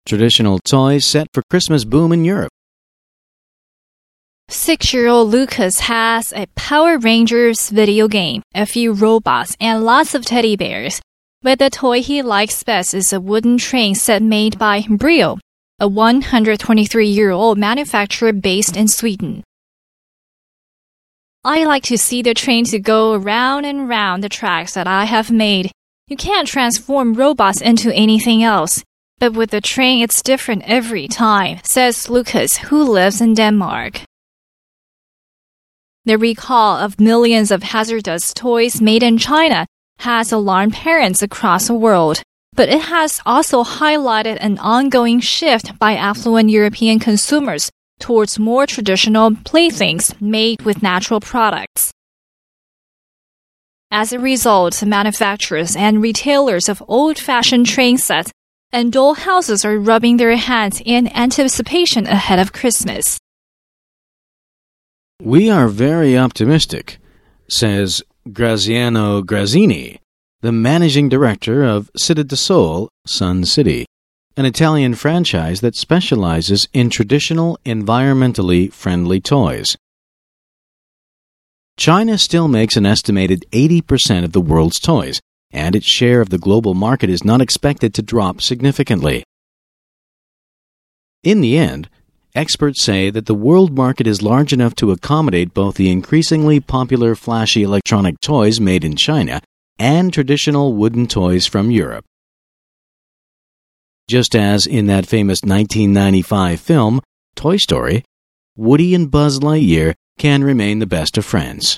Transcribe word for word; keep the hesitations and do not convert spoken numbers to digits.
Traditional toys set for Christmas boom in Europe. Six-year-old Lucas has a Power Rangers video game, a few robots, and lots of teddy bears. But the toy he likes best is a wooden train set made by Brio, a one hundred twenty-three-year-old manufacturer based in Sweden. I like to see the train to go round and round the tracks that I have made. You can't transform robots into anything else. But with the train, it's different every time, says Lucas, who lives in Denmark. The recall of millions of hazardous toys made in China has alarmed parents across the world, but it has also highlighted an ongoing shift by affluent European consumers towards more traditional playthings made with natural products. As a result, manufacturers and retailers of old-fashioned train sets and doll houses are rubbing their hands in anticipation ahead of Christmas. We are very optimistic, says Graziano Grazzini, the managing director of Città del Sole, Sun City, an Italian franchise that specializes in traditional, environmentally friendly toys. China still makes an estimated eighty percent of the world's toys, and its share of the global market is not expected to drop significantly. In the end, experts say that the world market is large enough to accommodate both the increasingly popular flashy electronic toys made in China and traditional wooden toys from Europe. Just as in that famous nineteen ninety-five film, Toy Story, Woody and Buzz Lightyear can remain the best of friends.